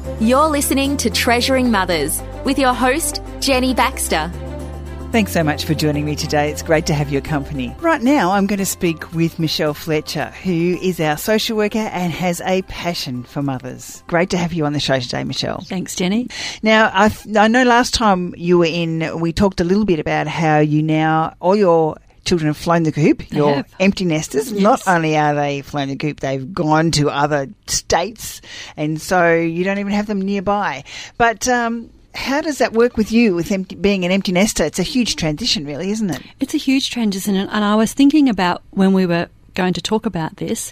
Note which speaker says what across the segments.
Speaker 1: You're listening to Treasuring Mothers with your host, Jenny Baxter.
Speaker 2: Thanks so much for joining me today. It's great to have your company. Right now, I'm going to speak with Michelle Fletcher, who is our social worker and has a passion for mothers. Great to have you on the show today, Michelle.
Speaker 3: Thanks, Jenny.
Speaker 2: Now, I know last time you were in, we talked a little bit about how you now, all your children have flown the coop, your empty nesters. Yes. Not only are they flown the coop, they've gone to other states, and so you don't even have them nearby. But how does that work with you, with being an empty nester? It's a huge transition, really, isn't it?
Speaker 3: It's a huge transition, and I was thinking about when we were going to talk about this,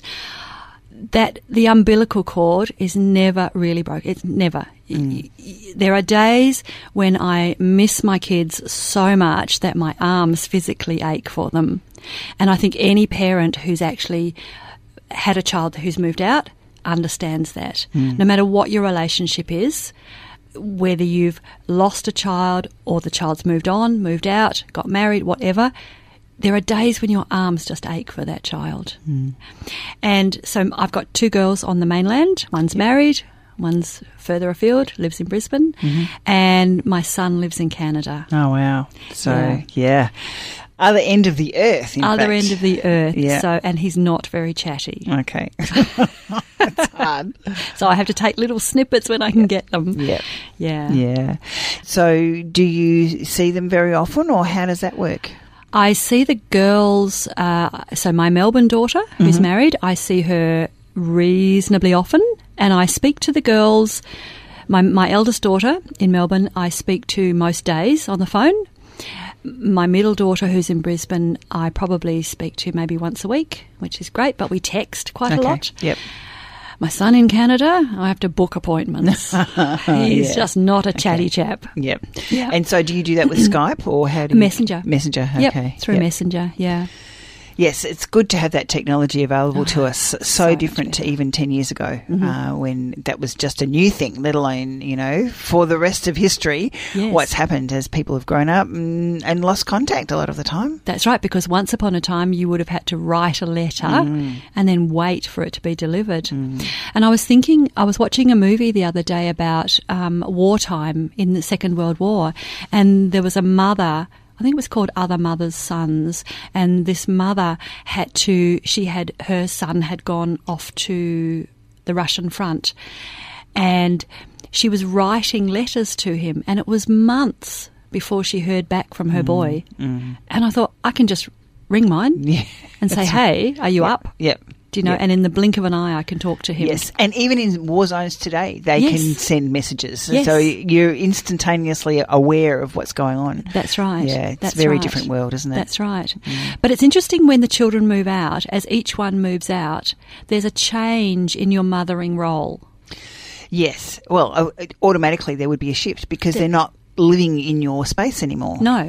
Speaker 3: that the umbilical cord is never really broken. It's never. There are days when I miss my kids so much that my arms physically ache for them. And I think any parent who's actually had a child who's moved out understands that. No matter what your relationship is, whether you've lost a child or the child's moved on, moved out, got married, whatever, there are days when your arms just ache for that child. And so I've got two girls on the mainland. One's married, one's further afield, lives in Brisbane, and my son lives in Canada.
Speaker 2: Oh, wow. So, yeah. Other end of the earth, in
Speaker 3: Other
Speaker 2: fact.
Speaker 3: end of the earth.
Speaker 2: Yeah.
Speaker 3: So, and he's not very chatty.
Speaker 2: Okay. It's hard.
Speaker 3: So I have to take little snippets when I can get them.
Speaker 2: Yeah.
Speaker 3: Yeah.
Speaker 2: So do you see them very often, or how does that work?
Speaker 3: I see the girls, so my Melbourne daughter, who's married, I see her reasonably often, and I speak to the girls. My eldest daughter in Melbourne, I speak to most days on the phone. My middle daughter, who's in Brisbane, I probably speak to maybe once a week, which is great, but we text quite a lot.
Speaker 2: Yep.
Speaker 3: My son in Canada, I have to book appointments. He's just not a chatty chap.
Speaker 2: Yep.
Speaker 3: Yeah.
Speaker 2: And so do you do that with Skype, or how do you...
Speaker 3: Messenger.
Speaker 2: Messenger,
Speaker 3: Yep,
Speaker 2: okay.
Speaker 3: through Messenger, yeah.
Speaker 2: Yes, it's good to have that technology available to us. So different to even 10 years ago when that was just a new thing, let alone, for the rest of history, what's happened as people have grown up and lost contact a lot of the time.
Speaker 3: That's right, because once upon a time you would have had to write a letter and then wait for it to be delivered. And I was watching a movie the other day about wartime in the Second World War, and there was a mother, I think it was called Other Mothers' Sons, and this mother her son had gone off to the Russian front, and she was writing letters to him, and it was months before she heard back from her boy. And I thought, I can just ring mine and say, hey, are you up?
Speaker 2: Yep.
Speaker 3: Do you know? And in the blink of an eye, I can talk to him.
Speaker 2: Yes, and even in war zones today, they can send messages.
Speaker 3: Yes.
Speaker 2: So you're instantaneously aware of what's going on.
Speaker 3: That's right.
Speaker 2: Yeah, it's
Speaker 3: That's
Speaker 2: a very
Speaker 3: right.
Speaker 2: different world, isn't it?
Speaker 3: That's right. But it's interesting when the children move out, as each one moves out, there's a change in your mothering role.
Speaker 2: Yes. Well, automatically there would be a shift because they're not living in your space anymore.
Speaker 3: No.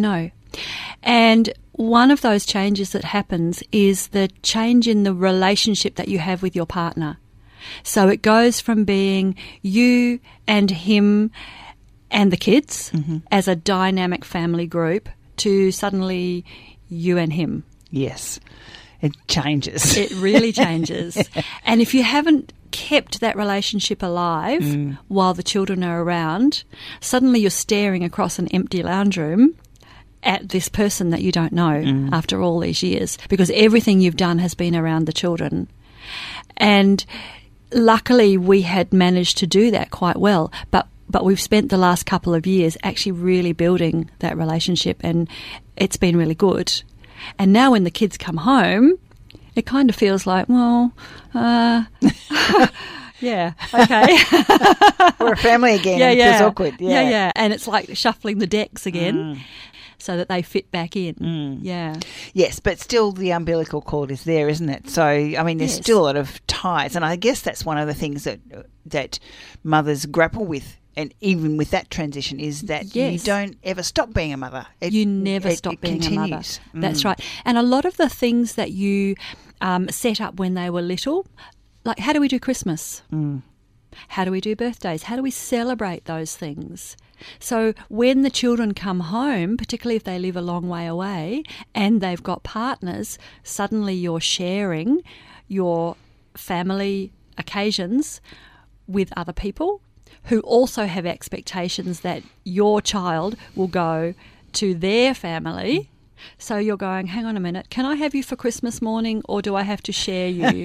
Speaker 3: And one of those changes that happens is the change in the relationship that you have with your partner. So it goes from being you and him and the kids as a dynamic family group to suddenly you and him.
Speaker 2: Yes. It changes.
Speaker 3: It really changes. And if you haven't kept that relationship alive while the children are around, suddenly you're staring across an empty lounge room at this person that you don't know after all these years, because everything you've done has been around the children. And luckily we had managed to do that quite well, but we've spent the last couple of years actually really building that relationship, and it's been really good. And now when the kids come home, it kind of feels like, well, yeah, okay.
Speaker 2: We're a family again.
Speaker 3: Yeah.
Speaker 2: It feels awkward.
Speaker 3: Yeah. And it's like shuffling the decks again so that they fit back in. Yeah.
Speaker 2: Yes, but still the umbilical cord is there, isn't it? So, I mean, there's still a lot of ties. And I guess that's one of the things that mothers grapple with. And even with that transition is that you don't ever stop being a mother.
Speaker 3: You never stop being
Speaker 2: continues.
Speaker 3: a mother. That's right. And a lot of the things that you set up when they were little, like how do we do Christmas? How do we do birthdays? How do we celebrate those things? So when the children come home, particularly if they live a long way away and they've got partners, suddenly you're sharing your family occasions with other people. who also have expectations that your child will go to their family. So you're going, hang on a minute, can I have you for Christmas morning, or do I have to share you?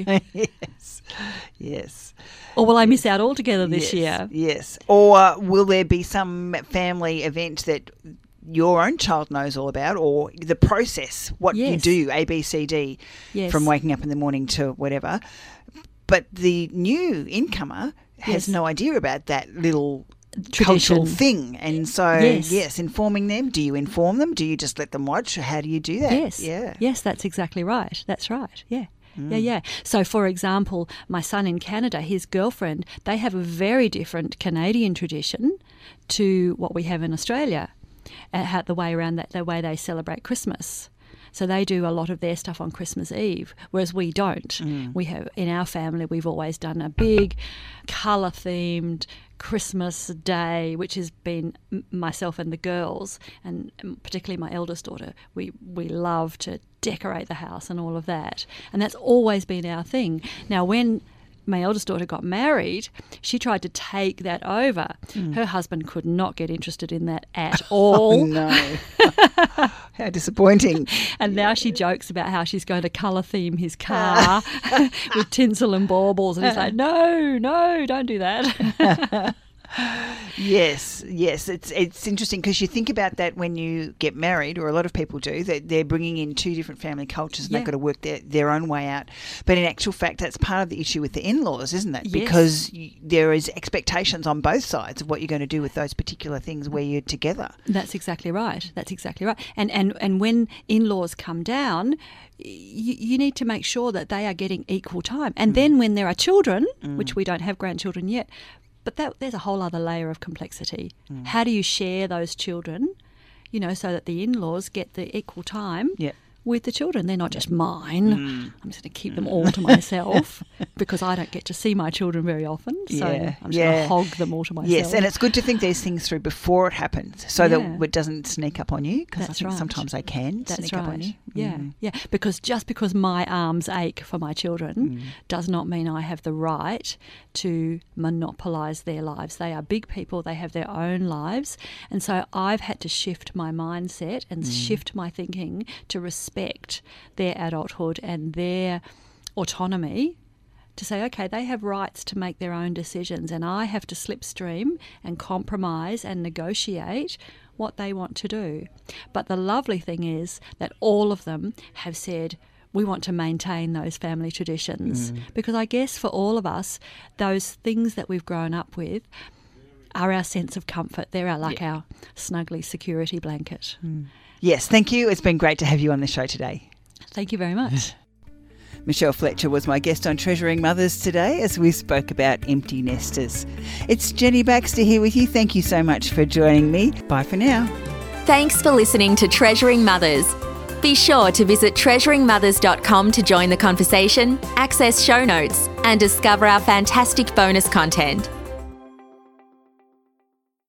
Speaker 2: Yes.
Speaker 3: Or will I miss out altogether this year?
Speaker 2: Yes. Or will there be some family event that your own child knows all about, or the process, what you do, A, B, C, D, from waking up in the morning to whatever. But the new incomer has no idea about that little cultural thing. And so, yes, informing them. Do you inform them? Do you just let them watch? How do you do that?
Speaker 3: Yes. Yes, that's exactly right. That's right. Yeah. Yeah. So, for example, my son in Canada, his girlfriend, they have a very different Canadian tradition to what we have in Australia, the way they celebrate Christmas. So they do a lot of their stuff on Christmas Eve, whereas we don't. We have, in our family, we've always done a big colour-themed Christmas day, which has been myself and the girls, and particularly my eldest daughter. We love to decorate the house and all of that. And that's always been our thing. Now, when my eldest daughter got married, she tried to take that over. Her husband could not get interested in that at all.
Speaker 2: Oh, no. How disappointing.
Speaker 3: And now she jokes about how she's going to colour theme his car with tinsel and baubles. And he's like, no, don't do that.
Speaker 2: Yes. It's interesting because you think about that when you get married, or a lot of people do, that they're bringing in two different family cultures and they've got to work their own way out. But in actual fact, that's part of the issue with the in-laws, isn't it? Because there is expectations on both sides of what you're going to do with those particular things where you're together.
Speaker 3: That's exactly right. And when in-laws come down, you need to make sure that they are getting equal time. And then when there are children, which we don't have grandchildren yet, but there's a whole other layer of complexity. How do you share those children, so that the in-laws get the equal time with the children? They're not just mine. I'm just going to keep them all to myself because I don't get to see my children very often. So I'm just going to hog them all to myself.
Speaker 2: Yes, and it's good to think these things through before it happens so that it doesn't sneak up on you, because I think sometimes they can sneak up on you.
Speaker 3: Yeah, because just because my arms ache for my children does not mean I have the right to monopolise their lives. They are big people. They have their own lives. And so I've had to shift my mindset and shift my thinking to respect their adulthood and their autonomy, to say, okay, they have rights to make their own decisions, and I have to slipstream and compromise and negotiate what they want to do. But the lovely thing is that all of them have said, we want to maintain those family traditions, because I guess for all of us, those things that we've grown up with are our sense of comfort. They're our snuggly security blanket.
Speaker 2: Yes, thank you. It's been great to have you on the show today.
Speaker 3: Thank you very much.
Speaker 2: Michelle Fletcher was my guest on Treasuring Mothers today as we spoke about empty nesters. It's Jenny Baxter here with you. Thank you so much for joining me. Bye for now.
Speaker 1: Thanks for listening to Treasuring Mothers. Be sure to visit treasuringmothers.com to join the conversation, access show notes, and discover our fantastic bonus content.